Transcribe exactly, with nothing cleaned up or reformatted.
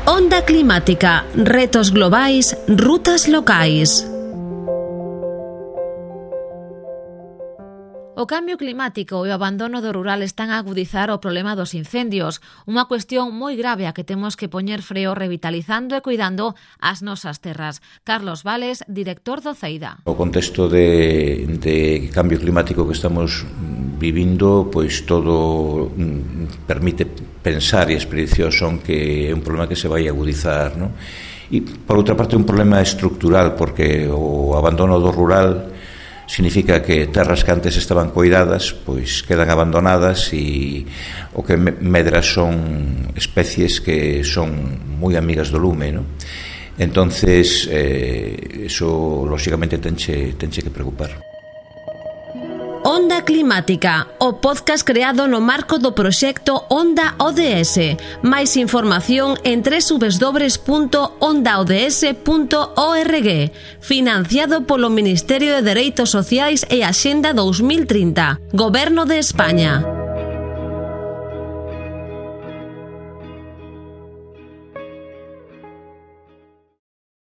Onda climática, retos globais, rutas locais. O cambio climático e o abandono do rural están a agudizar o problema dos incendios, unha cuestión moi grave a que temos que poñer freo revitalizando e cuidando as nosas terras. Carlos Vales, director do CEIDA. O contexto de, de cambio climático que estamos vivindo, pois todo permite pensar, e as prediccións son que é un problema que se vai agudizar, non? E, por outra parte, un problema estructural, porque o abandono do rural significa que terras que antes estaban coidadas pois quedan abandonadas e o que medra son especies que son moi amigas do lume, ¿no? Entonces eh, eso lógicamente tenche, tenche que preocupar. Onda Climática, o podcast creado no marco do proxecto Onda O D S. Máis información en doble u doble u doble u punto onda o d s punto org. Financiado polo Ministerio de Dereitos Sociais e Axenda dos mil trinta. Goberno de España.